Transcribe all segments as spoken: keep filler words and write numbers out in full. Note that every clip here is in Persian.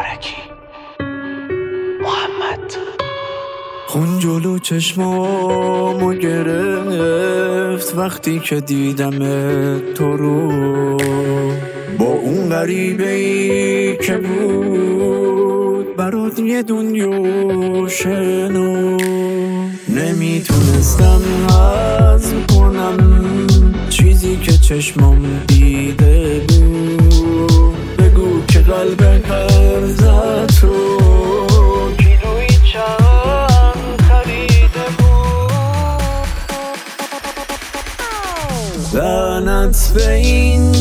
مبارکی محمد. خون جلو چشمامو گرفت وقتی که دیدم تو رو، با اون غریبه ای که بود برات یه دنیا شنو. نمیتونستم هضم کنم چیزی که چشمام دیده بود. بگو که قلب هر زد تو کیلویی چند خریده بود. لعنت به این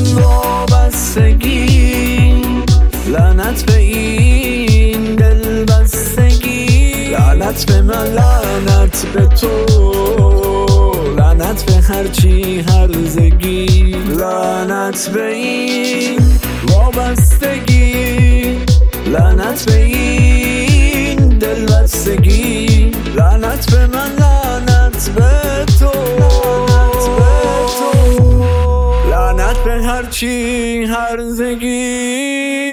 وابستگی، لعنت به این دلبستگی، لعنت به من، لعنت به تو، لعنت به هرچی هرزگی. لعنت به این وابستگی، لعنت به این دلبستگی، لعنت به من، لعنت به تو، لعنت به هرچی هرزگی.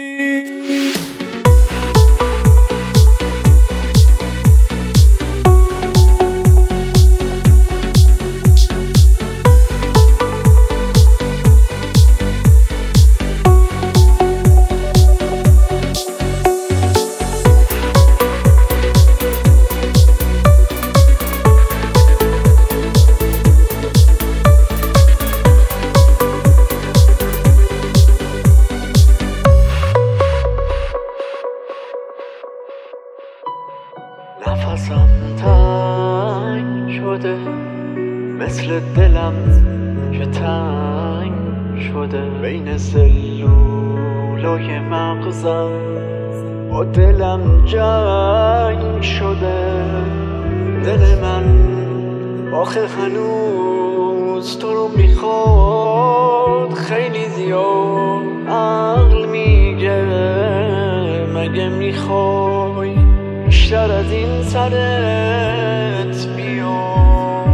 نفسم تنگ شده مثل دلم که تنگ شده، بین سلولای مغزم با دلم جنگ شده. دل من آخه هنوز تو رو میخواد خیلی زیاد. عقل میگه مگه میخوای بیشتر از این سرت بیام.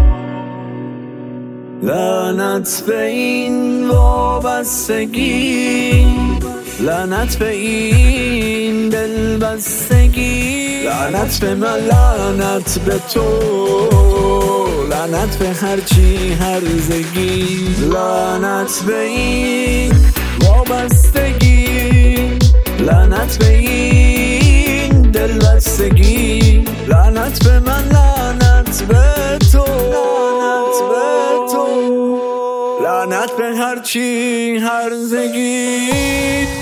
لعنت به این وابستگی، لعنت به این دلبستگی، لعنت به من، لعنت به تو، لعنت به هرچی هرزگی. لعنت به این وابستگی، لعنت به این دلبستگی، لعنت به من، لعنت به تو، لعنت به تو، لعنت به هرچی هرزگی.